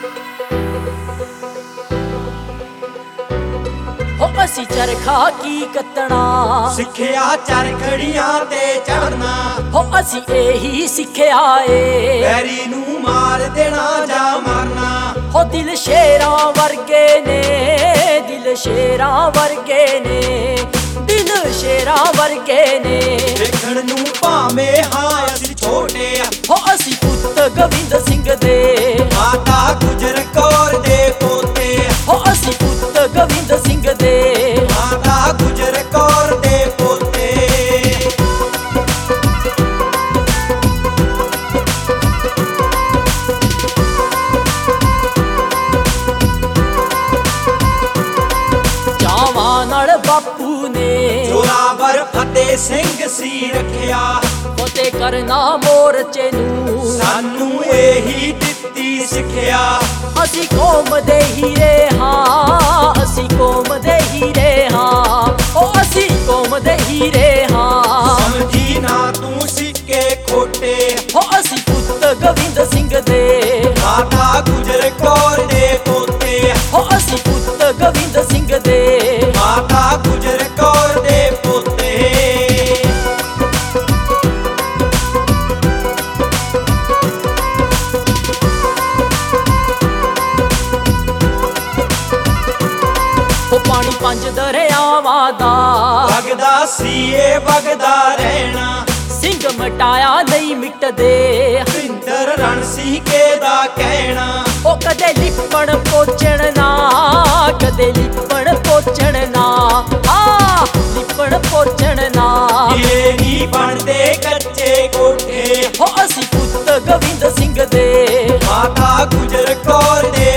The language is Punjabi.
ਹੋ ਅਸੀਂ ਚਰਖਾ ਕੀ ਕੱਤਣਾ ਸਿੱਖਿਆ ਚਰਖੜੀਆਂ ਤੇ ਚੜਨਾ ਹੋ ਅਸੀਂ ਇਹੀ ਸਿੱਖਿਆ ਏ ਵੈਰੀ ਨੂੰ ਮਾਰ ਦੇਣਾ ਜਾਂ ਮਰਨਾ ਹੋ ਦਿਲ ਸ਼ੇਰਾਂ ਵਰਗੇ ਨੇ ਦਿਲ ਸ਼ੇਰਾਂ ਵਰਗੇ ਨੇ ਦਿਲ ਸ਼ੇਰਾਂ ਵਰਗੇ ਨੇ ਵੇਖਣ ਨੂੰ ਭਾਵੇਂ ਹਾਂ ਅਸੀਂ ਛੋਟੇ ਆ ਹੋ ਅਸੀਂ ਪੁੱਤ ਗੋਬਿੰਦ ਸਿੰਘ ਦੇ ਮਾਤਾ ਗੁਜਰ ਕੌਰ ਦੇ ਪੋਤੇ ਹੋ ਅਸੀਂ ਪੁੱਤ ਗੋਬਿੰਦ ਸਿੰਘ ਦੇ ਮਾਤਾ ਗੁਜਰ ਕੌਰ ਦੇ ਪੋਤੇ ਚਾਵਾਂ ਨਾਲ ਬਾਪੂ ਨੇ ਜ਼ੋਰਾਵਰ ਫਤਿਹ ਸਿੰਘ ਸੀ ਰੱਖਿਆ ਫਤਿਹ ਕਰਨਾ ਮੋਰਚੇ ਨੂੰ ਸਾਨੂੰ ਇਹੀ ਦਿੱਤੀ ਸਿੱਖਿਆ ਅਸੀਂ ਕੌਮ ਦੇ ਹੀਰੇ ਹਾਂ ਅਸੀਂ ਕੌਮ ਦੇ ਹੀਰੇ ਹਾਂ ਓ ਅਸੀਂ ਕੌਮ ਦੇ ਹੀਰੇ ਹਾਂ ਸਮਝੀ ਨਾ ਤੂੰ ਸਿੱਕੇ ਖੋਟੇ ਓ ਅਸੀਂ ਪੁੱਤ ਗੋਬਿੰਦ ਸਿੰਘ ਦੇ ਮਾਤਾ ਗੁਜਰ ਕੌਰ ਦੇ ਪੋਤੇ ਓ ਅਸੀਂ ਪੁੱਤ ਗੋਬਿੰਦ ਸਿੰਘ ਦੇ ਮਾਤਾ ਗੁਜਰ ਕੌਰ ਦੇ ਪੋਤੇ ਓ ਪਾਣੀ ਪੰਜ ਦਰਿਆਵਾਂ ਦਾ ਵਗਦਾ ਸੀਏ ਵਗਦਾ ਰਹਿਣਾ ਸਿੰਘ ਮਟਾਇਆ ਨਹੀਂ ਮਿਟਦੇ ਭਿੰਦਰ ਰਣ ਸੀ ਕੇ ਦਾ ਕਹਿਣਾ ਓ ਕਦੇ ਲਿਪਣ ਪੋਚਣ ਨਾ ਕਦੇ ਲਿਪਣ ਪੋਚਣ ਨਾ ਆ ਲਿਪਣ ਪੋਚਣ ਨਾ ਇਹ ਨਹੀਂ ਬਣਦੇ ਕੱਚੇ ਕੋਠੇ ਹੋ ਅਸੀਂ ਪੁੱਤ ਗੋਬਿੰਦ ਸਿੰਘ ਦੇ ਮਾਤਾ ਗੁਜਰ ਕੌਰ ਦੇ